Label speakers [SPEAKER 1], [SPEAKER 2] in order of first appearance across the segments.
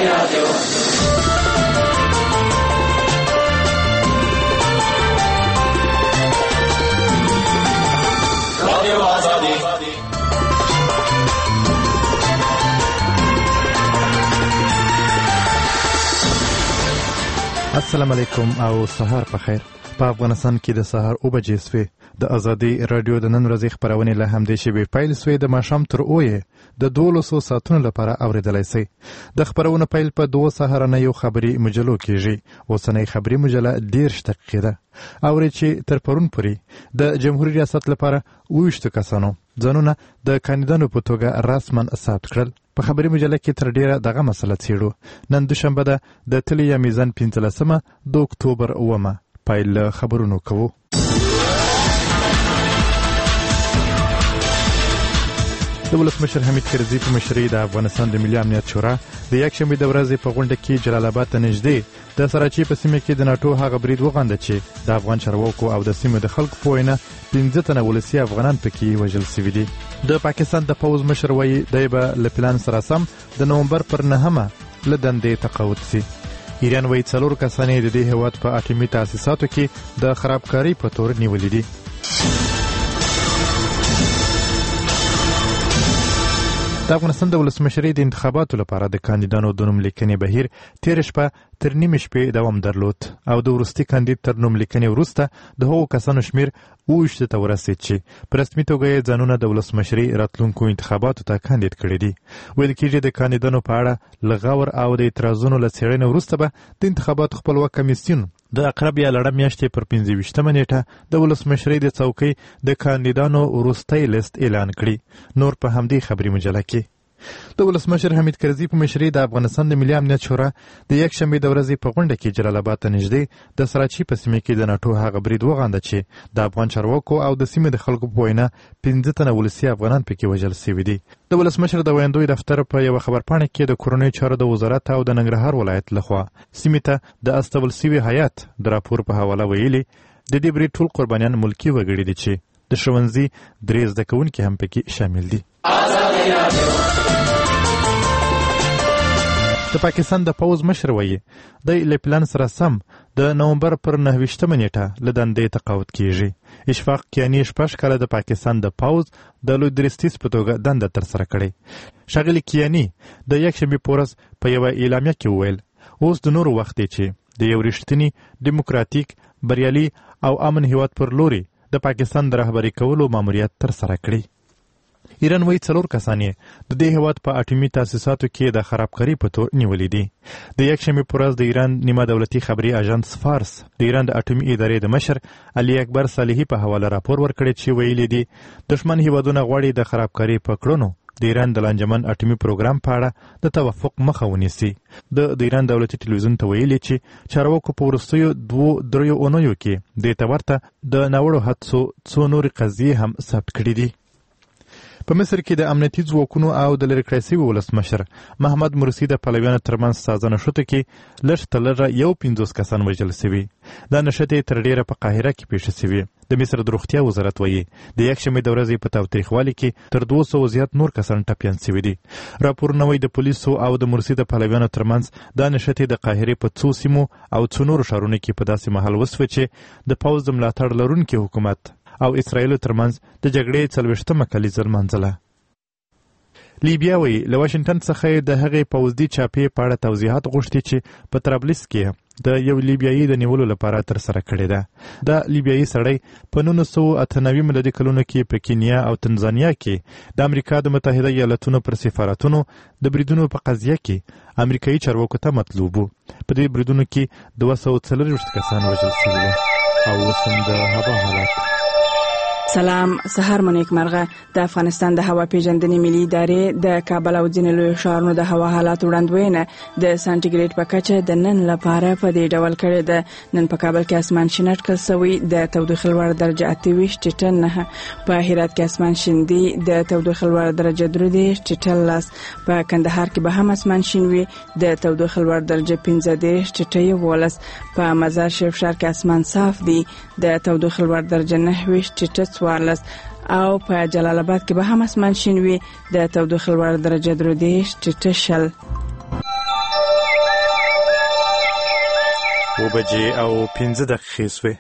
[SPEAKER 1] السلام علیکم او سهار په خیر. په افغانستان کې د سهار 9 بجې سوې. د ازادي رادیو د نن ورځې خبرونه له همدې شی پیل سوې د ماښام تر اوه د 1200 ساعتونو لپاره اوریدلای شئ. د خبرونه پیل په 2 سهارنیو خبري مجلو کېږي. اوسنۍ خبري مجله 10 دقیقې ده. اوري چې تر پرون پورې د جمهوریت ریاست لپاره 20 کسانو ځانونه د کاندیدانو په توګه رسما ثبت کړل. په خبري مجله کې تر ډیره دغه مسله څیړو. نن دوشنبه ده د تلیا میزان 15 د اکتوبر 9 پیل خبرونو کوو. د ولسمشر حمید کرزي په مشرۍ د افغانستان د ملي امنیت شورا د یکشنبې د ورځې په غونډه کې جلال آباد ته نږدې د سراچي په سیمه کې د ناټو هغه برید وغنده چې د افغان چارواکو او د سیمې د خلکو په وینا 15 تنه ولسي افغانان پکې وژل شوي دي. د پاکستان د پوځ مشر وایي دی به له پلان سره سم د نومبر پر 9 له دندې تقاعد شي. ایران وایي 4 کسان د دې هیواد په اټومي تاسیساتو کې د خرابکاري په تور نیولي دي. د افغانستان د ولسمشرۍ د انتخاباتو لپاره د کاندیدانو د نوملیکنې بهیر تېره شپه تر نیمې شپې دوام درلود او د وروستي کاندید تر نوملیکنې وروسته د هغو کسانو شمیر 20 ته ورسید چې په رسمي توګه یې ځانونه د ولسمشرۍ راتلونکو انتخاباتو ته کاندید کړي دي. ویل کېږي د کاندیدانو په اړه له غور او د اعتراضونو له څېړنې وروسته به د انتخاباتو خپلواک کمیسیون د اقرب یا لړم میاشتې پر 25 نیټه د ولسمشرۍ د څوکۍ د کاندیدانو وروستی لیست اعلان کړي. نور په همدې خبري مجله کې د ولسمشر حمید کرزي په مشرۍ د افغانستان د ملي امنیت شورا د یکشنبې د ورځې په غونډه کې جلال آباد ته نږدې د سراچي په سیمه کې د ناټو هغه برید وغنده چې د افغان چارواکو او د سیمې د خلکو په وینا 15 تنه ولسي افغانان پکې وژل شوي دي. د ولسمشر د ویاندوی دفتر په یو خبرپاڼه کې د کورنۍ چارو د وزارت او د ننګرهار ولایت لخوا سیمې ته د استول شوي هیات د راپور په حواله ویلي د دې برید ټول قربانیان ملکي وګړي دي چې د ښوونځي 3 زده کوونکي هم پکې شامل دي. د پاکستان د پوځ مشر وایي دی له پلان سره سم د نومبر پر 9 نیټه له دندې تقاعد کیږي. اشفاق کیانی 6 کاله د پاکستان د پوځ د لوی درستیز په توګه دنده ترسره کړې. ښاغلي کیانی د یکشنبې په ورځ په یوه اعلامیه کې وویل اوس د نورو وخت دی چې د یو رښتیني دیموکراتیک بریالي او امن هیواد پر لوري د پاکستان د رهبري کولو ماموریت ترسره کړي. ایران وایي 4 کسان د دې هیواد په اټومي تاسیساتو کې د خرابکاري په تور نیولي دي. د یکشنبې په ورځ د ایران نیمه دولتي خبري اژانس فارس د ایران د اټومي ادارې د مشر علي اکبر صالحي په حواله راپور ورکړی چې ویلي دي دښمن هیوادونه غواړي د خرابکاري په کړنو د ایران د لانجمن اټومي پروګرام په اړه د توافق مخه ونیسي. د ایران دولتي ټلویزیون ته ویلي چې چارواکو په وروستیو 2-3 اونیو کې دې ته ورته د ناوړو حدسو څو نورې قضیې هم ثبت کړي دي. په مصر کې د امنیتي ځواکونو او د لرې کړای شوي ولسمشر محمد مرسي د پلویانو ترمنځ تازه نښتو کې لږ تر لږه 50 کسان وژل شوي. دا نښتې تر ډیره په قاهره کې پیښې شوي. د مصر د روغتیا وزارت وایي د یکشنبې د ورځې په تاوتریخوالي کې تر 200 زیات نور کسان ټپیان شوي دي. راپورونه وایي د پولیسو او د مرسي د پلویانو ترمنځ دا نښتې د قاهرې په څو سیمو او څو نورو ښارونو کې په داسې مهال وسوه چې د پوځ د ملاتړ لرونکي حکومت او اسرائیلو ترمنځ د جګړې 40مه کلیزه لمانځله. لیبیا وایي له واشنګټن څخه د هغې پوځدي چاپې په اړه توضیحات غوښتي چې په طرابلس کې د یو لیبیایي د نیولو لپاره ترسره کړې ده. دا لیبیایي سړی په 1998 میلادي کلونو کې په کینیا او تنزانیا کې د امریکا د متحده ایالاتونو پر سفارتونو د بریدونو په قضیه کې امریکایي چارواکو ته مطلوب و. په دې بریدونو کې 240 کسان وژل شوي او اوس هم د هوا حالات.
[SPEAKER 2] سلام، سهار مو نیک مرغه. د افغانستان د هوا پیژندنې ملي ادارې د کابل او ځینې لویو ښارونو د هوا حالات وړاندوینه د سانټیګریډ په کچه د نن لپاره په دې ډول کړې ده. نن په کابل کې اسمان شین اټکل شوی، د تودوخې لوړه درجه 28.9، په هرات کې اسمان شین دی، د تودوخې لوړه درجه 30.10، په کندهار کې به هم اسمان شین وي، د تودوخې لوړه درجه 15.11، په مزار شریف ښار کې اسمان صاف دی، د تودوخې لوړه درجه 9.14 او په جلال آباد کې به هم اسمان شین وي، د تودوخې لوړه درجه 3.0.
[SPEAKER 1] 7:05 شوې.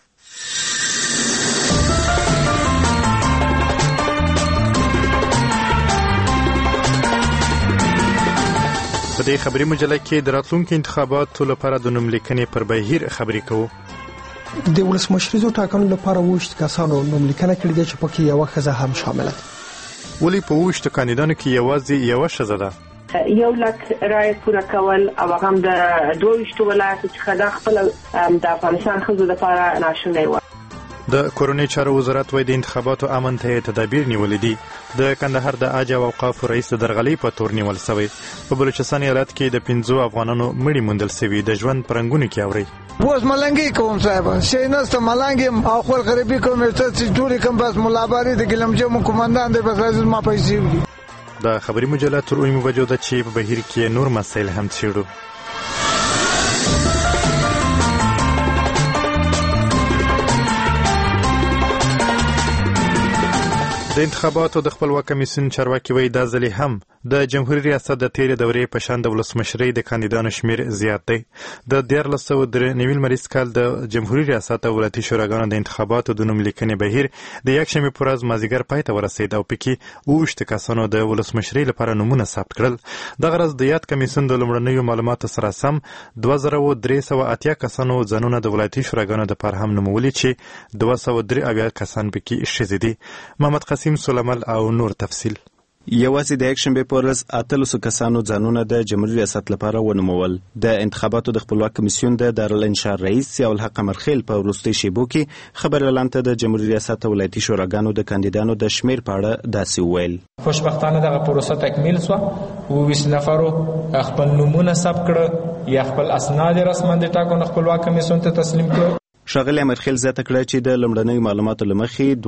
[SPEAKER 1] په دې خبري مجله کې د راتلونکو انتخاباتو لپاره د نوملیکنې پر بهیر خبرې کوو.
[SPEAKER 3] د ولسمشریزو ټاکنو لپاره 20 کسانو نوملیکنه کړې ده چې پکې یوه ښځه هم شامله ده.
[SPEAKER 1] ولې په 20 کاندیدانو کې یوازې یوه ښځه ده؟
[SPEAKER 4] 100,000 رای پوره کول او هم د 22 ولایتو څخه د خپل د افغانستان ښځو لپاره ناشونی و.
[SPEAKER 1] د کورنۍ چارو وزارت وايي د انتخاباتو امن ته تدابیر نیولې دي. د کندهار د عاج او اوقافو رئیس د درغلۍ په تور نیول شوی. په بلوچستان ایالت کې د 15 افغانانو مړي موندل شوي. د ژوند پرنګونو کې اوري
[SPEAKER 5] بوس ملنګي کوم صاحب شینست ملنګي او خپل غریبي کوم چې ټول کوم بس ملاباري د ګلمجو کومندان د بس لازم ما پیسې ودی.
[SPEAKER 1] د خبري مجله تر اومه بجو د چې په بهیر کې نور مسایل هم څېړو. د انتخاباتو د خپلواک کمیسیون چارواکي وایي دا ځلې هم د جمهوریت ریاست د تیرې دورې په شان د ولسمشرۍ د کاندیدانو شمیر زیات دی. د 1993 لمریز کال د جمهوریت ریاست او ولایتي شوراګانو د انتخاباتو د نوملیکنې بهیر د یکشنبې په ورځ مازدیګر پای ته ورسېد او پکې 20 کسانو د ولسمشرۍ لپاره نومونه ثبت کړل. دغه ورځ د یاد کمیسیون د لومړنیو معلوماتو سره سم 2380 کسانو ځانونه د ولایتي شوراګانو لپاره هم نومولي چې 203 کسان پکې ښځې دي. محمد قاسم سولمل او نور تفصیل.
[SPEAKER 6] یوازې د یکشنبې په ورځ 800 کسانو ځانونه د جمهوریت ریاست لپاره ونومول. د انتخاباتو د خپلواک کمیسیون د دارالانشار رئیس ضیاءالحق امرخیل په وروستي شیبو کې خبر اعلان ته د جمهوریت ریاست او ولایتي شوراګانو د کاندیدانو د شمیر په اړه داسې وویل.
[SPEAKER 7] خوشبختانه دغه پروسه تکمیل شوه. 20 نفرو خپل نومونه ثبت کړه یا خپل اسناد رسما د ټاکنو خپلواک کمیسیون ته تسلیم کړه.
[SPEAKER 6] ښاغلی امرخیل زیاته کړه چې د لومړنیو معلوماتو له مخې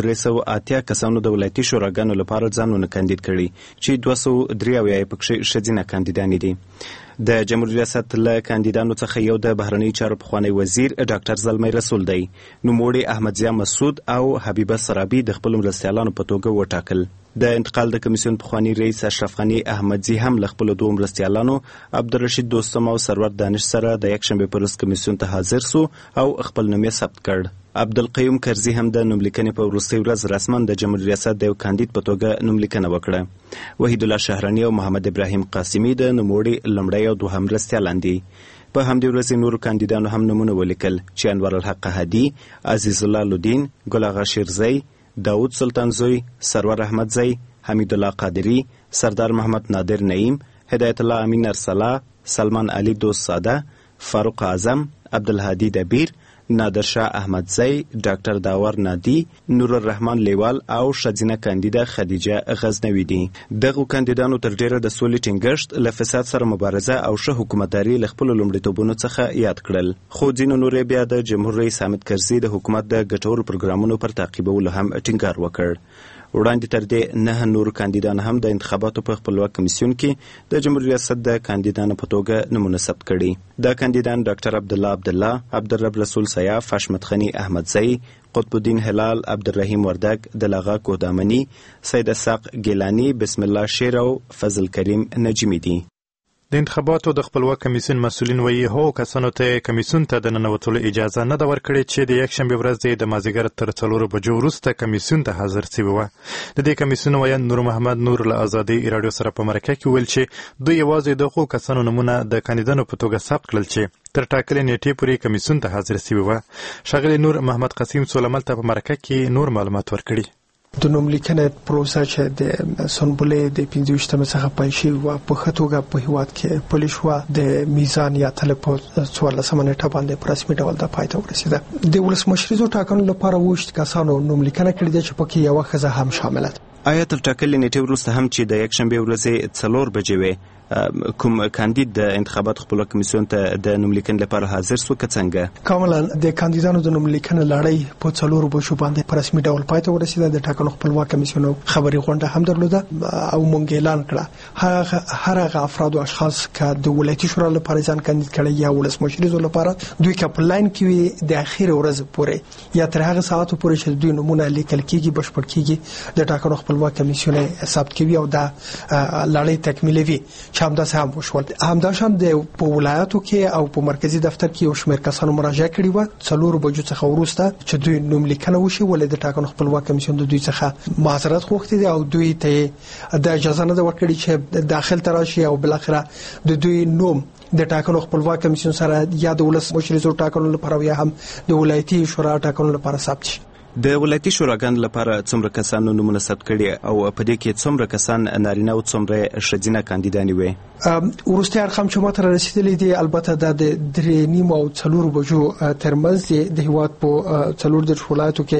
[SPEAKER 6] 2380 کسانو د ولایتي شوراګانو لپاره ځانونه کاندید کړي چې 203 پکې ښځینه کاندیدانې دي. د جمهوریت ریاست له کاندیدانو څخه یو د بهرنیو چارو پخوانی وزیر ډاکټر زلمی رسول دی. نوموړي احمدضیاء مسعود او حبیبه سرابي د خپلو مرستیالانو په توګه وټاکل. د انتقال د کمیسیون پخوانی رئیس اشرف غني احمدزي هم له خپلو دوه مرستیالانو عبدالرشید دوستم او سرور دانش سره د یکشنبې په ورځ کمیسیون ته حاضر سو او خپل نوم یې ثبت کړ. عبدالقیوم کرزي هم د نوملیکنې په وروستۍ ورځ رسما د جمهوریت ریاست د یو کاندید په توګه نوملیکنه وکړه. وحید الله شهراني او محمد ابراهیم قاسمي د نوموړي لومړی او دوهم مرستیالان دي. په همدې ورځ نورو کاندیدانو هم نومونه ولیکل چې انور الحق هادي، عزیز الله لودین، ګل اغا شیرزی، داود سلطانزوی، سرور احمدزی، حمید الله قادری، سردار محمد نادر نعیم، هدایت الله امین ارسلا، سلمان علی دوست ساده، فاروق اعظم، عبدالهادی دبیر، نادر شاه احمدزی، ډاکټر داور نادی، نور الرحمن لیوال او ښځینه کاندیده خدیجه غزنوي دي. دغو کاندیدانو تر ډیره د سولې ټینګښت، له فساد سره مبارزه او ښه حکومتداري له خپلو لومړیتوبونو څخه یاد کړل. خو ځینو نور بیا د جمهور رئیس حامد کرزي د حکومت د ګټورو پروګرامونو پر تعقیبولو هم ټینګار وکړ. وړاندې تر دې 9 نور کاندیدان هم د انتخاباتو په خپلواک کمیسیون کې د جمهوریت ریاست د کاندیدانو په توګه نومونه ثبت کړي. دا کاندیدان ډاکټر عبدالله، عبدالرب رسول سیاف، حشمت خني احمدزی، قطب الدین هلال، عبدالرحیم وردک، دلغا کوهدامني، سید اسحاق ګیلانی، بسم الله شیر او فضل کریم نجمی دي.
[SPEAKER 1] د انتخاباتو د خپلواک کمیسیون مسؤلین وایي هغو کسانو ته کمیسیون ته د ننوتلو اجازه نه ده ورکړې چې د یکشنبې ورځ د مازدیګر تر 4 بجو وروسته کمیسیون ته حاضر شوي وه. د دې کمیسیون ویاند نور محمد نور له ازادۍ راډیو سره په مرکه کې ویل چې دوی یوازې د هغو کسانو نومونه د کاندیدانو په توګه ثبت کړل چې تر ټاکلې نیټې پورې کمیسیون ته حاضر شوي وه. ښاغلی نور محمد قاسم سولمل ته په مرکه کې نور معلومات ورکړي.
[SPEAKER 3] د نوملیکنې پروسه چې د سنبلې د 25 څخه پیل شوې وه په ښه توګه په هېواد کې پلې شوه. د میزان یا تله په 14 نیټه باندې په رسمي ډول د پای ته ورسېده. د ولسمشریزو ټاکنو لپاره 20 کسانو نوملیکنه کړې ده چې پکې یوه ښځه هم شامله ده.
[SPEAKER 6] آیا تر ټاکلې نیټې وروسته هم چې د یکشنبې ورځې 4 بجې وې کوم کاندید د انتخاباتو خپلواک کمیسیون ته د نوملیکنې لپاره حاضر سو که څنګه؟
[SPEAKER 3] کاملا د کاندیدانو د نوملیکنې لړۍ په 4 بجو باندې په رسمي ډول پای ته ورسېده. د ټاکنو خپلواک کمیسیون خبري غونډه هم درلوده او مونږ اعلان کړه هر هغه افراد او اشخاص چې د ولایتي شورا لپاره ځان کاندید کړي یا ولسمشریزو لپاره دوی که په لاین کې وي د اخیر ورځ پورې یا تر هغه ساعتو پورې چې دوی نومونه لیکل کېږي بشپړ کېږي د ټاکنو خپلواک کمیسیون ثبت کوي او دا لړۍ تکمیلوي چې همداسې هم وشول. همداشان د په ولایتو کې او په مرکزی دفتر کې یو شمېر کسانو مراجعه کړې و 4 بجو څخه وروسته چې دوی نوم لیکنه وشي ولې د ټاکنو خپلواک کمیسیون د دوی څخه معذرت غوښتي دي او دوی ته د اجازه نه ورکړي چې داخل تراشي او بل اخره د دوی نوم د ټاکنو خپلواک کمیسیون سره یا د ولس مشرزو ټاکنو لپاره یا هم د ولایتي شورا ټاکنو لپاره ثبت شي.
[SPEAKER 6] د ولایتي شوراګانو لپاره څومره کسانو نومونه ثبت کړي او په دې کې څومره کسان نارینه او څومره ښځینه کاندیدانې وي؟
[SPEAKER 3] ورسته ارقام چې ماته رسیدلې دي البته د 3:30 او 4 بجو ترمنځ د هیواد په 4 ولایتو کې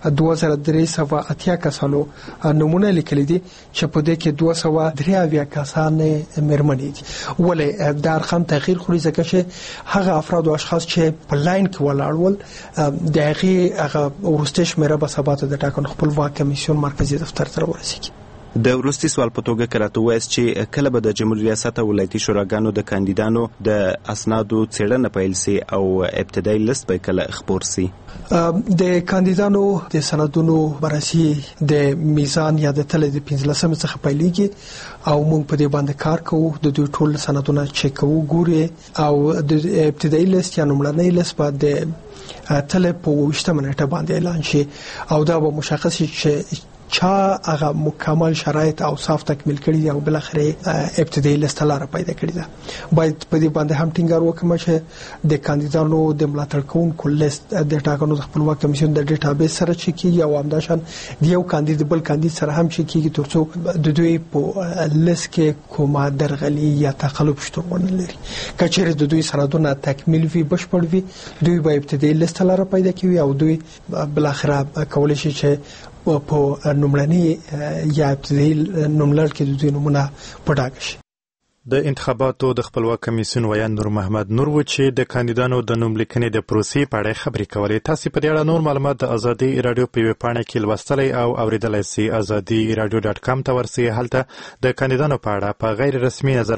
[SPEAKER 3] 2380 کسانو نومونه لیکلي دي چې په دې کې 283 کسان مېرمنې دي. ولې د ارقام تغییر خوري ځکه چې هغه افراد او اشخاص چې په لاین کې ولاړ ول د هغه ورسته شمیره به سبا ته د ټاکنو خپلواک کمیسیون مرکزی دفتر ته ورسیږي.
[SPEAKER 6] د وروستي سوال په توګه کراته وایي چې کله به د جمهوریت ریاست او ولایتي شوراګانو د کاندیدانو د اسنادو څېړنه پیل سي او ابتدایي لیست به کله خپور سي؟
[SPEAKER 3] د کاندیدانو د سندونو بررسي د میزان یا د تل د 15 څخه پیلېږي او موږ په دې باندې کار کوو. د دوی ټول سندونه چک کوو ګوري او د ابتدایي لیست یا نوملنۍ لیست بعد تل په 20 منټه باندې اعلان شي او دا به مشخص شي چې چا هغه مکمل شرایط او صاف تکمیل کړي او بل اخر ابتدایي لیست لاره پیدا کړي ده. باید په دې باندې هم ټینګار وکړم چې د کاندیدانو د ملاتړ کوونکو لیست د ټاکنو خپلواک کمیسیون د ډیټابیس سره چې کیږي او همداشان د یو کاندید بل کاندید سره هم چې کیږي ترڅو د دوی په لیست کې کومه درغلي یا تقلب شتون ونه لري. کچېره د دوی سندونه تکمیل وي بشپړ وي دوی به ابتدایي لیست لاره پیدا کوي او دوی بل اخر کولای شي چې په نوملنی یا ابتدایي نوملړ کې د دوی نومونه پټاکه شي.
[SPEAKER 1] د انتخاباتو د خپلواک کمیسیون ویان نور محمد نور و چې د کاندیدانو د نوم لیکنې د پروسې په اړه خبرې کولې. تاسو په دې اړه نور معلومات د ازادي رادیو په ویب پاڼه کې لوستلی او اوریدلای شئ. azadi.radio.com ته ورسئ. هلته د کاندیدانو په اړه په غیر رسمي نظر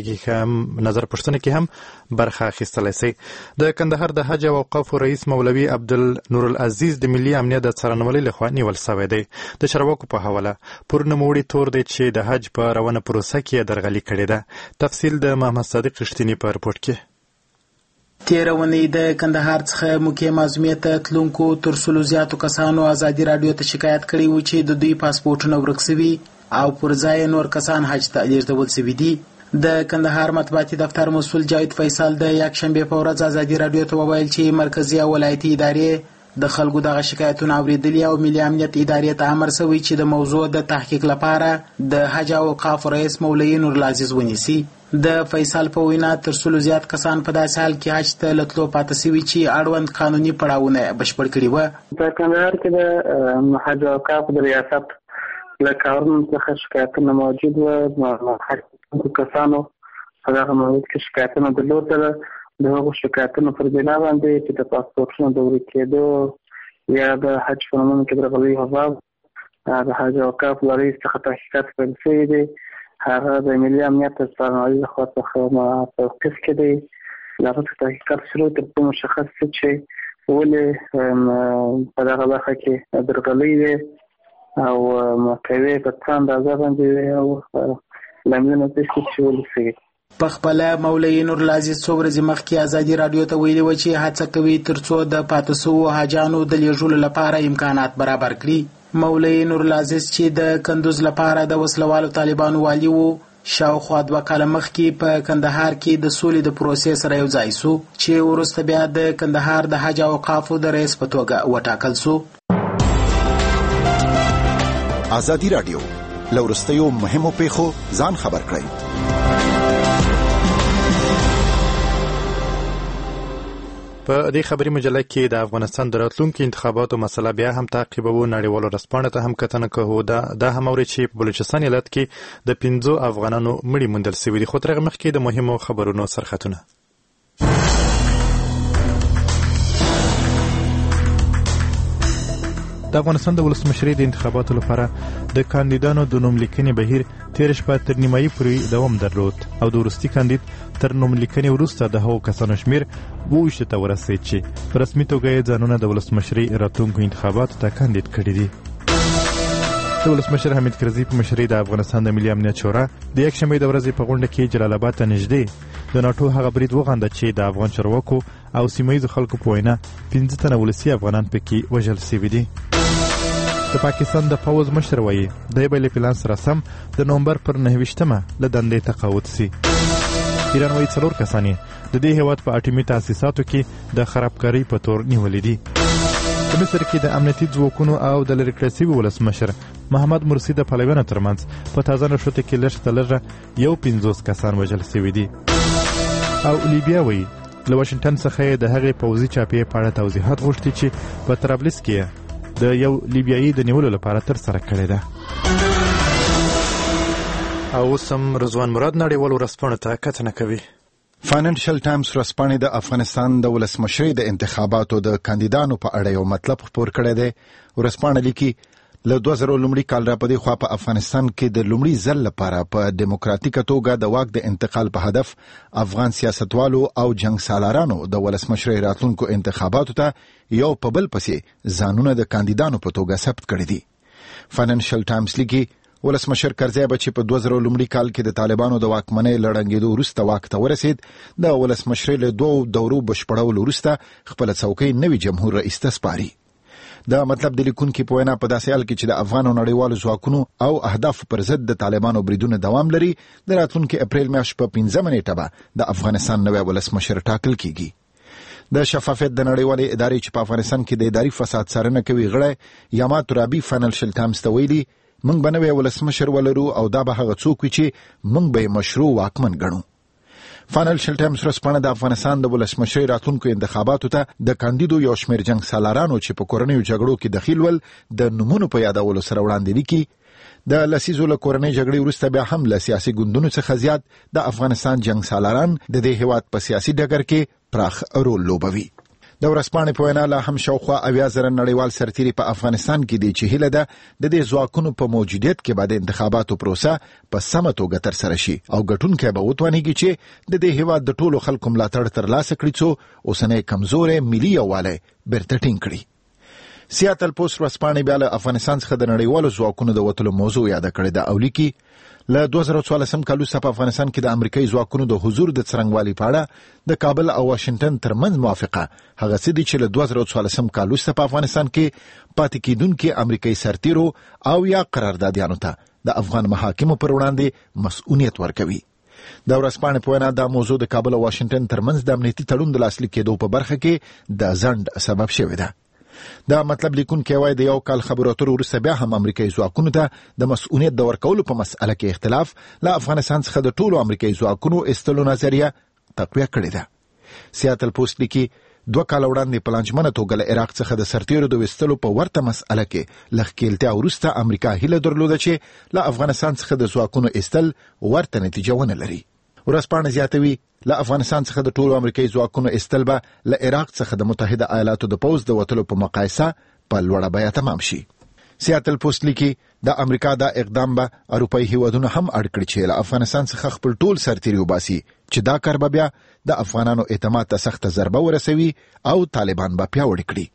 [SPEAKER 1] پوښتنه کې هم برخه اخیستلی شئ. د کندهار د حج او اوقافو رئیس مولوي عبدالنور العزیز د ملي امنیت د څارنوالۍ لخوا نیول شوی دی. د چارواکو په حواله پر نوموړي تور دی چې د حج په روانه پروسه کې درغلي کړې ده. تفصیل د محمد صادق رښتینی په رپورټ کې.
[SPEAKER 8] تیرونی د کندهار څخه مکه معظمې ته تلونکو تر څلو زیاتو کسانو ازادي رادیو ته شکایت کړی و چې د دوی پاسپورټونه ورک شوي او پر ځای نور کسان حج ته لیږدول شوي دي. د کندهار مطبوعاتي دفتر مسؤل جاوید فیصل د یکشنبه په ورځ ازادي رادیو ته وویل چې مرکزی او ولایتي ادارې د خلکو دغه شکایتونه اوریدلي او ملي امنیت ادارې ته امر شوی چې د موضوع د تحقیق لپاره د حج او اوقاف رئیس مولوي نور العزیز ونیسي. د فیصل په وینا تر څلو زیات کسان په داسې حال کې حج ته لتلو پاتې شوي چې اړوند قانوني پړاوونه بشپړ کړي وو.
[SPEAKER 9] په کندهار کې د حج او اوقاف د ریاست له کارونو څخه شکایتونه موجود وو. حج کسانو هغه موضوع کې شکایتونه درلودل. د هغو شکایتونو پر بنا باندې چې د پاسپورټونو د ورک کېدو یا د حج په نوم کې درغلي هوا د حج او اوقاف رئیس څخه تحقیقات پیل شوي دي. هغه د ملي امنیت د څارنوالۍ لخوا څخه توقیف کړي. هغه تحقیقات شروع تر څو مشخص شي چې ولې په دغه برخه کې درغلي وي او مکوي په څه اندازه باندې او لاملونه تشخیص شول شي.
[SPEAKER 8] په خپل مولوي نور العزیز څو ورځې مخکې ازادي رادیو ته ویلي و چې هڅه کوي ترڅو د پاتې شوو حاجانو د لیږلو لپاره امکانات برابر کړي. مولوي نور العزیز چې د کندوز لپاره د وسلوالو طالبانو والي وو شاوخوا 2 کاله مخکې په کندهار کې د سولې د پروسې سره یو ځای شو چې وروسته بیا د کندهار د حج او اوقافو د رئیس په توګه وټاکل شو.
[SPEAKER 10] ازادي رادیو لورستیو مهمو پیښو ځان خبر کړئ.
[SPEAKER 1] په دې خبري مجله کې د افغانستان د راتلونکو انتخاباتو مسله بیا هم تعقیبوو. نړیوالو ورځپاڼو ته هم کتنه کوو. دا هم اوري چې په بلوچستان ایالت کې د 5 افغانانو مړي موندل شوي دي. خو تر هغه مخکې د مهمو خبرونو سرخطونه. د افغانستان د ولسمشرۍ د انتخاباتو لپاره د کاندیدانو د نوم لیکنې بهیر تیر شپه تر نیمایي پورې دوام درلود او د وروستي کاندید تر نوم لیکنې وروسته د هغو کسانو شمیر 22 ته ورسېد چې په رسمي توګه یې ځانونه د ولسمشرۍ راتلونکو انتخاباتو ته کاندید کړي دي. د د ولسمشر حمید کرزي په مشرۍ د افغانستان د ملي امنیت شورا د یکشنبې د ورځې په غونډه کې جلال آباد ته نږدې د ناټو هغه برید وغنده چې د افغان چارواکو او سیمهییزو خلکو په وینا 15 تنه ولسي افغانان پکې وژل شوي دي. د پاکستان د پوځ مشر وایي دی به له پلان سره سم د نومبر پر 29مه له دندې تقاعد سي. ایران وایي 4 کسان د دې هیواد په اټومي تاسیساتو کې د خرابکارۍ په تور نیولي دي. په مصر کې د امنیتي ځواکونو او د لرې کړل شوي ولسمشر محمد مرسي د پلویانو ترمنځ په تازه نښتو کې لږ تر لږه یو 50 کسان وژل شوي دي. او لیبیا وایي له واشنګټن څخه د هغې پوځي چاپې په اړه توضیحات غوښتي چې په طرابلس کې د یو لیبیایي د نیولو لپاره ترسره کړې ده. او اوس هم رضوان مراد نړیوالو ورځپاڼو ته کتنه کوي.
[SPEAKER 10] فاینانشل ټایمز ورځپاڼې د افغانستان د ولسمشرۍ د انتخاباتو د کاندیدانو په اړه یو مطلب خپور کړی دی. ورځپاڼه لیکي له 2000 لومړي کال را پدې خوا په افغانستان کې د لومړي ځل لپاره په دیموکراتیکه توګه د واک د انتقال په هدف افغان سیاستوالو او جنگ سالارانو د ولسمشرۍ راتلونکو انتخاباتو ته یو په بل پسې ځانونه د کاندیدانو په توګه ثبت کړي دي. فاینانشل ټایمز لیکي ولسمشر کرزی به چې په 2000 لومړي کال کې د طالبانو د واکمنۍ لړنګېدو وروسته واک ته ورسید د ولسمشرۍ له 2 دورو بشپړولو وروسته خپل څوکۍ نوي جمهور رئیس ته سپاري. دا مطلب د لیکونکي په وینا په داسې حال کې چې د افغان او نړیوالو ځواکونو او اهداف پر ضد د طالبانو بریدونه دوام لري د راتلونکي اپریل میاشتې په 15 نیټه به د افغانستان نوی ولسمشر ټاکل کیږي. د شفافیت د نړیوالې ادارې چې په افغانستان کې د اداري فساد څارنه کوي غړی یاما ترابي فاینانشل ټایمز ته ویلي موږ به نوی ولسمشر ولرو او دا به هغه څوک وي چې موږ به مشروع واکمن ګڼو. فاینانشل ټایمز ورځپاڼه د افغانستان د ولسمشرۍ راتلونکو انتخاباتو ته د کاندیدو یو شمېر جنګ سالارانو چې په کورنیو جګړو کې دخیل ول د نومونو په یادولو سره وړاندې لیکي د لسیزو له کورنۍ جګړې وروسته بیا هم له سیاسي ګوندونو څخه زیات د افغانستان جنګ سالاران د دې هیواد په سیاسي ډګر کې پراخ رول لوبوي. د ورځپاڼې په وینا لا هم شاوخوا 80,000 نړیوال سرتیري په افغانستان کې دي چې هیله ده د دې ځواکونو په موجودیت کې به د انتخاباتو پروسه په سمه توګه ترسره شي او ګټونکی به وتوانیږي چې د دې هیواد د ټولو خلکو ملاتړ ترلاسه کړي څو اوسنی کمزوری ملي یووالی بیرته ټینګ کړي. سیاتل پوسټ ورځپاڼې بیا له افغانستان څخه د نړیوالو ځواکونو د وتلو موضوع یاده کړې ده او لیکي له 2014 کال وروسته په افغانستان کې د امریکایي ځواکونو د حضور د څرنګوالي په اړه د کابل او واشنګټن ترمنځ موافقه هغه څه دي چې له 2014 کال وروسته په افغانستان کې پاتې کیدونکي امریکایي سرتیرو او یا قراردادیانو ته د افغان محاکمو پر وړاندې مسؤلیت ورکوي. د ورځپاڼې په وینا دا موضوع د کابل او واشنګټن ترمنځ د امنیتي تړون د لاسلیک کېدو په برخه کې د ځنډ سبب شوې ده. دا مطلب لیکونکی وایي د یو کال خبرو اترو وروسته بیا هم امریکایي ځواکونو ته د مسؤلیت د ورکولو په مسأله کې اختلاف له افغانستان څخه د ټولو امریکایي ځواکونو ایستلو نظریه تقویه کړې ده. سیاتل پوسټ لیکي 2 کال وړاندې په لانجمنه توګه له عراق څخه د سرتیرو د ویستلو په ورته مسأله کې له ښکېلتیا وروسته امریکا هیله درلوده چې له افغانستان څخه د ځواکونو ایستل ورته نتیجه ونه لري. ورځپاڼه زیاتوي له افغانستان څخه د ټولو امریکایي ځواکونو ایستل به له عراق څخه د متحده ایالاتو د پوځ د وتلو په مقایسه په لوړه بیه تمام شي. سیاتل پوسټ لیکي د امریکا دا اقدام به اروپایي هیوادونه هم اړ کړي چې له افغانستان څخه خپل ټول سرتیري وباسي چې دا کار به بیا د افغانانو اعتماد ته سخته ضربه ورسوي او طالبان به پیاوړي کړي.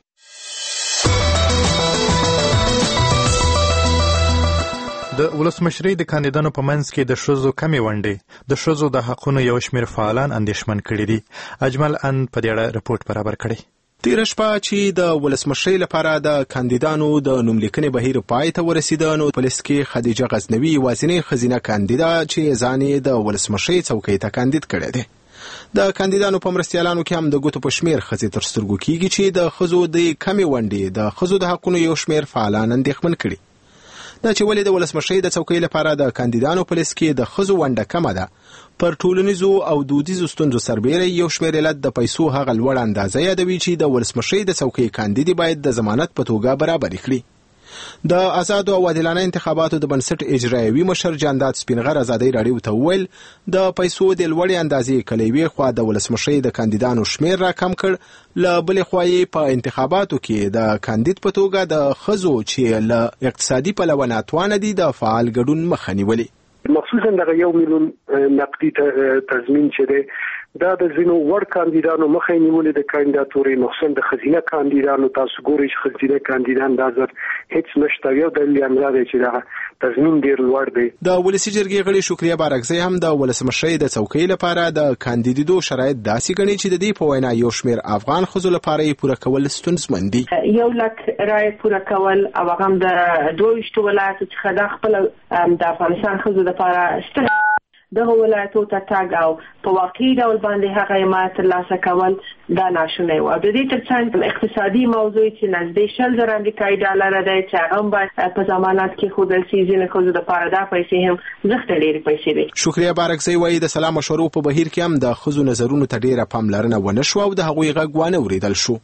[SPEAKER 1] د ولسمشرۍ د کاندیدانو په منځ کې د ښځو کمې ونډې د ښځو د حقونو یو شمېر فعالان اندېښمن کړي دي. اجمل ان په دې اړه رپورټ برابر کړی.
[SPEAKER 11] تیره شپه چې د ولسمشرۍ لپاره د کاندیدانو د نوملیکنې بهیر پای ته ورسېده نو په لیست کې خدیجه غزنوي یوازینۍ ښځینه کاندیده چې ځان یې د ولسمشرۍ څوکۍ ته کاندید کړی دی. د کاندیدانو په مرستیالانو کې هم د ګوتو په شمېر ښځې تر سترګو کېږي چې د ښځو د کمې ونډې د ښځو د حقونو یو شمېر فعالان اندېښمن کړي. دا چې ولې د ولسمشرۍ د څوکۍ لپاره د کاندیدانو په لیست کې د ښځو ونډه کمه ده پر ټولنیزو او دودیزو ستونزو سربیره یو شمېر علت د پیسو هغه لوړه اندازه یادوي چې د ولسمشرۍ د څوکۍ کاندیدې باید د ضمانت په توګه برابرې کړي. د آزادو او عادلانه انتخاباتو د بنسټ اجرایوي مشر جانداد سپینغر ازادۍ راډیو ته وویل د پیسو د لوړې اندازې کلیوي خوا د ولسمشرۍ د کاندیدانو شمېر راکم کړ، له بلې خوا یې په انتخاباتو کې د کاندید په توګه د ښځو چې له اقتصادي پلوه ناتوانه دي د فعال ګډون مخه نیولې.
[SPEAKER 12] مخصوصا دغه 1 میلیون نقدي تضمین چې دی دا د ځینو وړ کاندیدانو مخه نیولې د کاندیداتوري نقصان د خزینه کاندیدانو تاسو ګورئ چې خزینه کاندیدان دا زر هیڅ نشته یو د لیاملا دی چې دا تضمین ډیر لوړ دی.
[SPEAKER 11] د ولسی جرګې غړي شکریا بارکزی هم د ولسمشرۍ د څوکۍ لپاره د کاندیدیدو شرایط داسې ګڼي چې د دې په وینا یو شمېر افغان ښځو لپاره یې پوره کول ستونزمن دي.
[SPEAKER 4] 1 لک رای پوره کول او هغه د 22 ولایتو څخه د خپل د افغانستان ښځو لپاره دغه ولایتو ته تاګ او په واقعي ډول باندې هغه حمایت ترلاسه کول دا ناشونی و. د دې ترڅنګ اقتصادي موضوع چې نږدې 10,000 امریکایي ډالر دی چې هغه باید په ضمانت کې ښودل شي ځینې ښځو دپاره دا پیسې هم زښته ډېرې پیسې دي.
[SPEAKER 11] شکریا بارکزی وایي د سلا مشورو په بهیر کې هم د ښځو نظرونو ته ډېره پاملرنه ونه شوه او د هغوی غږ وانه اورېدل شو.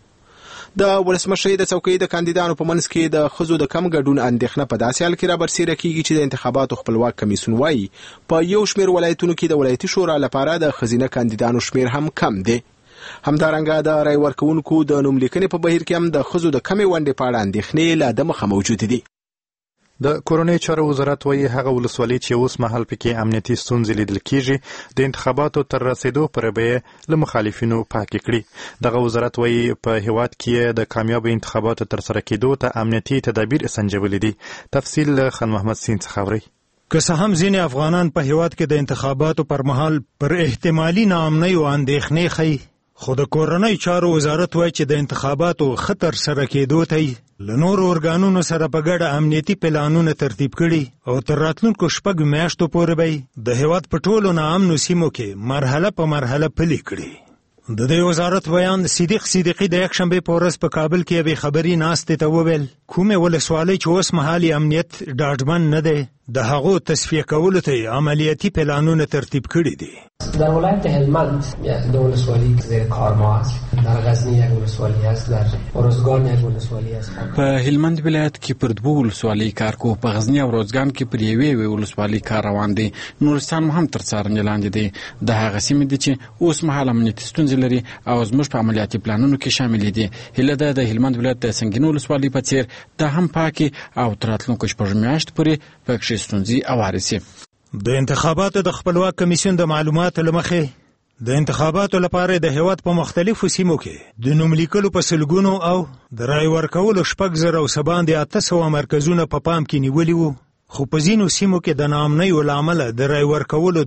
[SPEAKER 11] د ولسمشرۍ د څوکۍ د کاندیدانو په منځ کې د ښځو د کم ګډون اندېښنه په داسې حال کې رابرسېره کېږي چې د انتخاباتو خپلواک کمیسیون وایي په یو شمېر ولایتونو کې د ولایتي شورا لپاره د ښځینه کاندیدانو شمېر هم کم دی. همدارنګه د رای ورکوونکو د نوملیکنې په بهیر کې هم د ښځو د کمې ونډې په اړه اندېښنې له دمخه موجودې دي.
[SPEAKER 1] د کورنۍ چارو وزارت وایي هغه ولسوالۍ چې اوس مهال پکې امنیتي ستونزې لیدل کېږي د انتخاباتو تر رسېدو پورې به یې له مخالفینو پاکې کړي. دغه وزارت وایي په هیواد کې د کامیابو انتخاباتو ترسره کېدو ته امنیتي تدابیر سنجولي دي. تفصیل له خان محمد سین څخه اورئ.
[SPEAKER 13] که څه هم ځینې افغانان په هیواد کې د انتخاباتو پر مهال پر احتمالي ناامنیو اندېښنې ښیي، خو د کورنۍ چارو وزارت وایي چې د انتخاباتو خطر سره کېدو ته له نورو ارګانونو سره په ګډه امنیتي پلانونه ترتیب کړي او تر راتلونکو 6 میاشتو پورې به د هیواد په ټولو ناامنو سیمو کې مرحله په مرحله پلي کړي. د دې وزارت بیان صدیق صدیقي د یکشنبې په ورځ په کابل کې یوې خبري ناستې ته وویل کومې ولسوالۍ چې اوس مهال امنیت ډاډمن نه دی د هغو تصفیه کولو ته عملیاتي پلانونه ترتیب کړي دي.
[SPEAKER 14] در ولایت هلمند یک ولسوالی که زیر کار ما است، در غزنی یک ولسوالی است، در ارزگان یک ولسوالی است.
[SPEAKER 15] په هلمند ولایت کې پر 2 ولسوالۍ کار کوو، په غزنی او ارزگان کې پر 1 ولسوالۍ کار روان دي. نورستان هم تر څارنې لاندې دي. د هغه سیمې دي چې اوس مهال امنیتي ستونزې لري او زموږ په عملیاتي پلانونو کې شامل دي. هیله ده د هلمند ولایت د سنګین ولسوالۍ په څیر دا هم پاکي او تر راتلونکو 6 میاشتو پورې پکې ستونزې اوارې شي.
[SPEAKER 13] د انتخاباتو د خپلواک کمیسیون د معلوماتو له مخې د انتخاباتو لپاره د هیواد په مختلفو سیمو کې د نوملیکلو په سلګونو او د رای ورکولو 6,000 باندې 800 مرکزونه په پام کې نیولي وو، خو په ځینو سیمو کې د ناامنیو له امله د رای ورکولو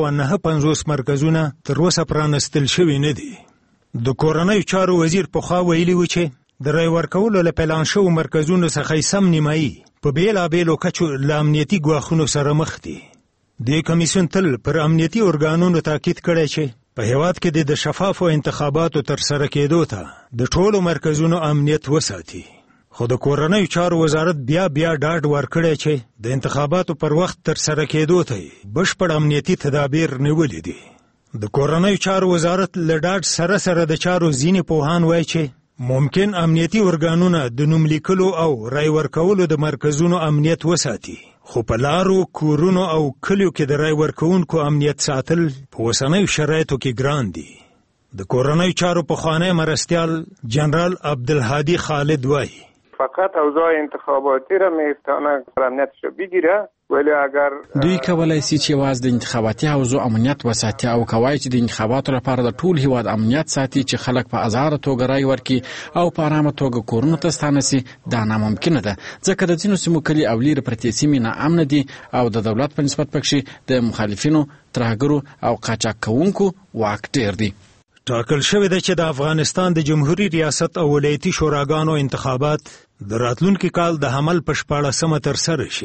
[SPEAKER 13] 259 مرکزونه تر اوسه پرانستل شوي نه دي. د کورنۍ چارو وزیر پخوا ویلي و چې د رای ورکولو له پلان شوو مرکزونو څخه سم نیمایي په بیلابیلو کچو له امنیتي ګواښونو سره مخ دي. د کمیسیون تل پر امنیتي ارګانونو تاکید کړی چې په هیواد کې د شفافو انتخاباتو ترسره کېدو ته د ټولو مرکزونو امنیت وساتي. خو د کورنۍ چارو وزارت بیا ډاډ ورکړی چې د انتخاباتو پر وخت ترسره کېدو ته بشپړ امنیتي تدابیر نیولي دي. د کورنۍ چارو وزارت له ډاډ سره د چارو ځینې پوهان وایي چې ممکن امنیتي ارګانونه د نوملیکلو او رای ورکولو د مرکزونو امنیت وساتي، خو په لارو، کورونو او کلیو کې د رای ورکوونکو امنیت ساتل په اوسنیو شرایطو کې ګران دي. د کورنۍ چارو پخوانی مرستیال جنرال عبدالهادی خالد وایي
[SPEAKER 16] فقط اوضاع انتخاباتی را میتونه امنیتش بگیره، ولی اگر
[SPEAKER 15] دوی کولای شي چې یوازې د انتخاباتي حوزو امنیت وساتي او کوای چې د انتخاباتو لپاره د ټول هیواد امنیت ساتي چې خلک په ازاده توګه رای ورکړي او په ارامه توګه کورونو ته ستانه شي. دا ناممکنه ده ځکه د ځینو سیمو کلي او لیرې پرتې سیمې ناامنه دي او د دولت په نسبت پکښې د مخالفینو، ترهګرو او قاچاق کوونکو واک ډېر دی.
[SPEAKER 13] ټاکل شوې ده چې د افغانستان د جمهوریت ریاست او ولایتي شوراګانو انتخابات د راتلونکي کال د حمل په 14مه ترسره شي.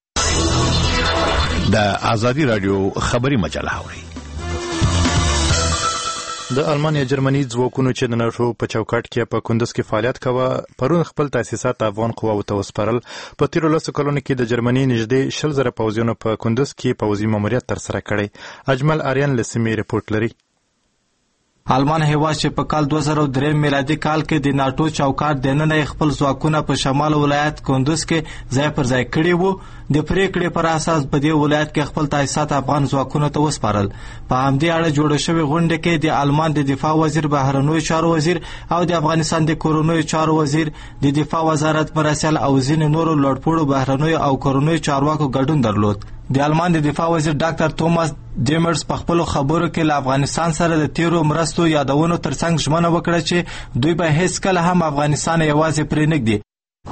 [SPEAKER 17] د آزادی رادیو خبری مجله اوري.
[SPEAKER 1] د المانیا جرمني ځواکونو چې د ناتو په چوکاټ کې په کندوز کې فعالیت کاوه پرون خپل تاسیسات افغان قواو ته وسپارل. په تیرو 10 کلونو کې د جرمني نږدې 20,000 پوځیانو په کندوز کې پوځي ماموریت ترسره کړی. اجمل آریان له سیمې رپورټ لري.
[SPEAKER 18] آلمان هیواد چې په کال 2003 میلادي کال کې د ناتو چوکاټ دننه خپل ځواکونه په شمال ولایت کندوز کې ځای پر ځای کړي وو، د پریکړې پر اساس په دې ولایت کې خپل تاسیسات افغان ځواکونو ته وسپارل. په همدې اړه جوړه شوې غونډه کې د آلمان د دفاع وزیر، بهرنیو چارو وزیر او د افغانستان د کورنیو چارو وزیر، د دفاع وزارت مرستیال او ځینې نورو لوړپوړو بهرنیو او کورنیو چارواکو ګډون درلود. د آلمان د دفاع وزیر ډاکټر توماس ډیمرز په خپل خبرو کې له افغانستان سره د تیرو مرستو یادونو ترڅنګ ژمنه وکړه چې دوی به هیڅ کله هم افغانستان یوازې پرېنږدي.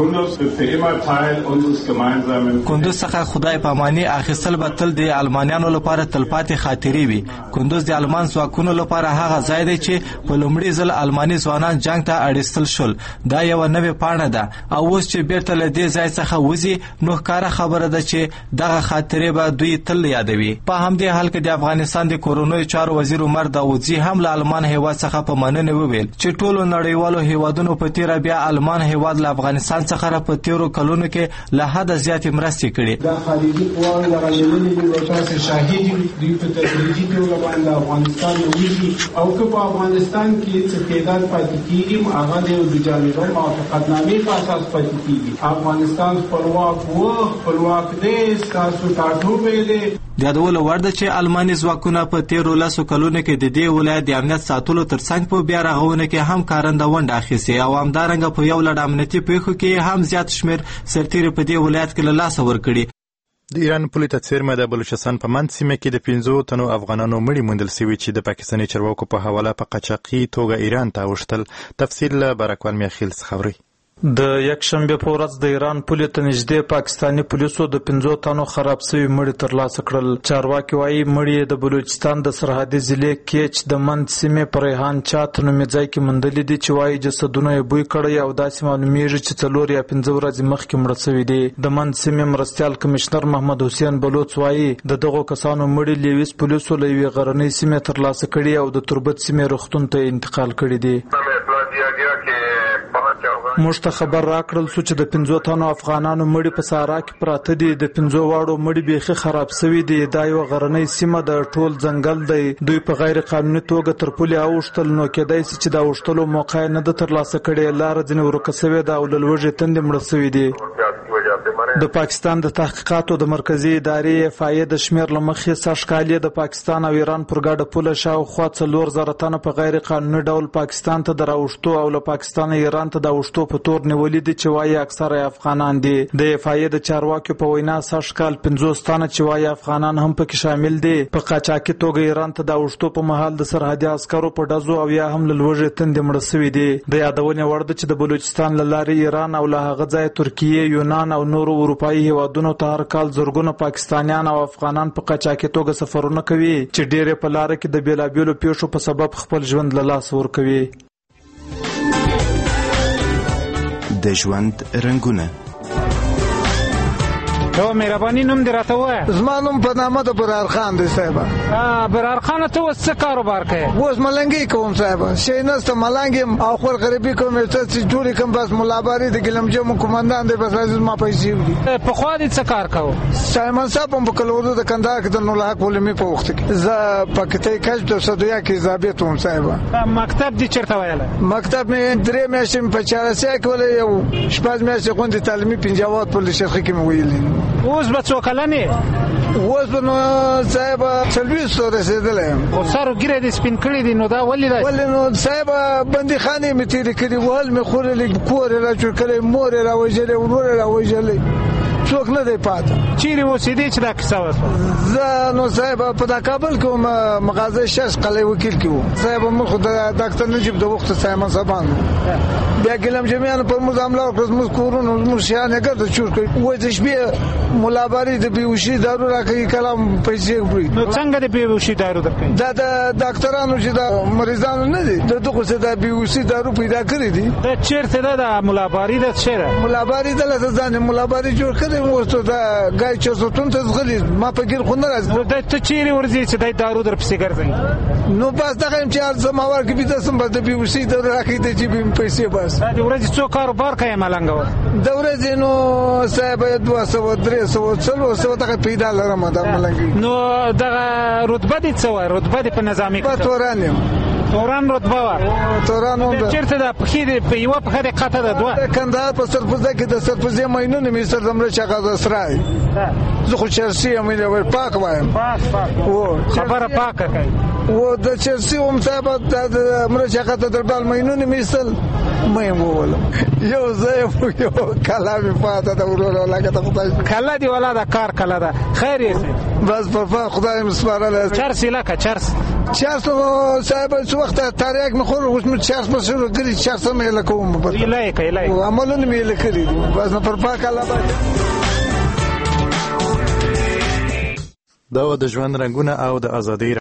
[SPEAKER 18] کندوز څخه خدای پاماني اخیستل به تل د آلمانیانو لپاره تلپاتې خاطرې وي. کندوز د آلمان ځواکونو لپاره هغه ځای دی چې په لومړي ځل آلماني ځوانان جنگ ته اړیستل شول. دا یو نوې پاڼه ده او اوس چې بیرته له دې ځای څخه وځي نو ښکاره خبره ده چې دغه خاطرې به دوی تل یادوي. په همدې حال کې د افغانستان د کورونوي چارو وزیر عمر داودزي هم له آلمان هیواد څخه په مننه وویل چې ټولو نړیوالو هیوادونو په تیر بیا آلمان هیواد له افغانستان څخه په تیرو کلونو کې له حده زیاتې مرستې کړي.
[SPEAKER 19] دا خارجي قواوې د غلبېدنې د تاسو شاهدي دوی په تدریجي ډول باندې افغانستان ویږي او که په افغانستان کې څه تعداد پاتې کیږي هغه د جانبي موافقتنامې په اساس پاتې کیږي. افغانستان خپلواک دی تاسو ټاټوبې دی.
[SPEAKER 18] د یادولو وړ ده چې آلماني ځواکونه په تیرو 10 کلونو کې د دې ولایت د امنیت ساتلو ترڅنګ په بیا رغونه کې هم کارنده ونډه اخیستې او همدارنګه په یو لړ امنیتي پیښو کې هم زیات شمېر سرتیري په دې ولایت کې له لاسه ورکړي.
[SPEAKER 1] د ایران پولې ته څیرمه د بلوچستان په منځ سیمه کې د 15 تنو افغانانو مړي موندل شوي چې د پاکستاني چارواکو په حواله په قاچاقي توګه ایران ته اوښتل. تفصیل له برکوال میاخیل څخه اورئ.
[SPEAKER 20] د یکشنبه په ورځ د ایران پولې ته نږدې پاکستاني پولیسو د 15 تنو خراب شوي مړي ترلاسه کړل. چارواکي وایي مړي د بلوچستان د سرحدي ضلع کیچ د منځ سیمې په ریحان چات نومې ځای کې موندلي دي چې وایي جسدونه یې بوی کړی او داسې معلومیږي چې 4 یا 5 ورځې مخکې مړه شوي دي. د منځ سیمې مرستیال کمشنر محمد حسین بلوچ وایي د دغو کسانو مړي لیویس پولیسو له یوې غرنۍ سیمې ترلاسه کړي او د تربت سیمې روغتون ته انتقال کړي دي. موږ ته خبر راکړل سو چې د 15 تنو افغانانو مړي په صحرا کې پراته دي. د 15 واړو مړي بیخي خراب شوي دي. دا یو غرنۍ سیمه د ټول ځنګل دی. دوی په غیر قانوني توګه تر پولې اوښتل نو کېدای شي چې دا اوښتلو موقع نه ده ترلاسه کړې. لاره ځینې ورکه شوې ده او له لوږې تندې مړه شوي دي. د پاکستان د تحقیقاتو د مرکزی ادارې FIA د شمیر لمخې ساشکالي د پاکستان او ایران پر ګډه پوله شاوخوا 4000 تنه په غیر قانوني ډول پاکستان ته دراوښتو او له پاکستان ایران ته د اوښتو په تور نیولې دي چې وایي اکثره افغانان دي. د FIA د چارواکو په وینا ساشکال 50 تنه چې وایي افغانان هم پکې شامل دي په قاچاقي توګه ایران ته د اوښتو په محل د سرحدي عسکرو په ډزو او یا هم له لوږې تندې مړه شوي دي. د یادونې وړ ده چې د بلوچستان له لارې ایران او له هغه ځایه ترکیه، یونان او نورو اروپایي هیوادونو ته هر کال زرګونه پاکستانیان او افغانان په قاچاقي توګه سفرونه کوي چې ډېر په لار کې د بیلابیلو پیښو په سبب خپل ژوند له لاسه ورکوي.
[SPEAKER 6] د ژوند رنگونه
[SPEAKER 21] تو مهرباني نوم دې راته ووایه.
[SPEAKER 5] زما نوم په نامه د برار خان دی صاحبه.
[SPEAKER 21] برار خان ته اوس څه کاروبار کوي؟
[SPEAKER 5] اوس ملنګي کوم صاحبه. شي نسته ملنګ یم او خپل غریبي کوم چې ټولې کوم بس ملاباري د ګلمجو کمانډان دی بس لازم ما پیسې وړي.
[SPEAKER 21] په خوا دې څه کار کوو؟
[SPEAKER 5] سایمن صاحب هم په کلورو د کندهار کې د نولحق ولمي په وخت کې زه په کته کښ د صدویا کې ضابط وم صاحبه.
[SPEAKER 21] مکتب دې چیرته ویاله؟
[SPEAKER 5] مکتب مې 3 میاشتې په چارسیا کې ولې یو شپږ میاشتې غونډې تعلیمي پنځاوات په شیخ کې مې ویلې.
[SPEAKER 21] اوس به څو کلنې؟
[SPEAKER 5] اوس به نو صاحب 40 ته رسېدلی.
[SPEAKER 21] خو سر ګیره دې سپین کړي دي نو دا ولې ده؟
[SPEAKER 5] ولې نو صاحب بندي خانې مې تېرې کړي وهل مې خورلې کور یې راجوړ کړی مور یې راوژلې ورور یې راوژلی څوک نه دی پاته.
[SPEAKER 21] چیرې اوسېدې چې دا کیسه وشوه؟
[SPEAKER 5] زه نو صاحب په دا کابل کې وم مغازه شش قلعه وکیل کې وم صاحب. موږ خو د ډاکټر نجیب د وخت سایمن صاحبان بیا ګلم جمعیان پر موږ حمله وکړه. موږ کورونه موږ شیان یې ګرد چور کړي. وایي د شپې ملاباري د بیهوشي دارو راکوي کلام پیسې وړي.
[SPEAKER 21] نو څنګه د بیهوشي دارو درکوي؟
[SPEAKER 5] دا د ډاکټرانو چې د مریضانو نه دي د دغه څه د بیهوشي دارو پیدا کړی دي.
[SPEAKER 21] دا چیرته ده د ملاباري د څه ده؟
[SPEAKER 5] ملاباري د لته ځان ملاباري جوړ کړي ورته دا ګای چې زوتون ته زغلی ما په ګیر خو نه راځي.
[SPEAKER 21] دا ته چیرې ورځي چې دای دارو در پسې ګرځي؟
[SPEAKER 5] نو بس دغه چې زموار کې بيته سم بس د بیهوشي دارو راکې د جیب پیسې بس.
[SPEAKER 21] دا ورځي څو کاروبار کوي ملنګ؟
[SPEAKER 5] د ورځې نو صاحب 200 300 دغه پیدا لرم دا ملنګ.
[SPEAKER 21] نو دغه رتبه دي څه وای؟ رتبه دي په نظامی
[SPEAKER 5] په توران یم.
[SPEAKER 21] توران رتبه وا؟
[SPEAKER 5] توران هم
[SPEAKER 21] چیرته د پخې د په یو په خره قطه ده دوه.
[SPEAKER 5] د کندهار په سرپوزه کې د سرپوزې ماینونه مې سر دمره چغه اسرای. زه خو چرسي یم نه پاک وایم.
[SPEAKER 21] پاک و خبره پاکه کوي.
[SPEAKER 5] و د چرسي هم صاحب د مرچ هغه د دربال ماینونه مې سل مې وولم یو ځای یو کلا مې پاته د ورور لکه ته خدای
[SPEAKER 21] کلا دی ولا دا کار کلا ده خیر یې
[SPEAKER 5] بس پر خدای مسپارله
[SPEAKER 21] چرس لکه چرس
[SPEAKER 5] صاحب څو وخت تاریخ مې خور اوس مې چرس په شروع کړی چرس مې لکوم په
[SPEAKER 21] لای
[SPEAKER 5] عملونه مې لکړي بس پر پاک الله
[SPEAKER 1] دا د ژوند رنگونه او د ازادۍ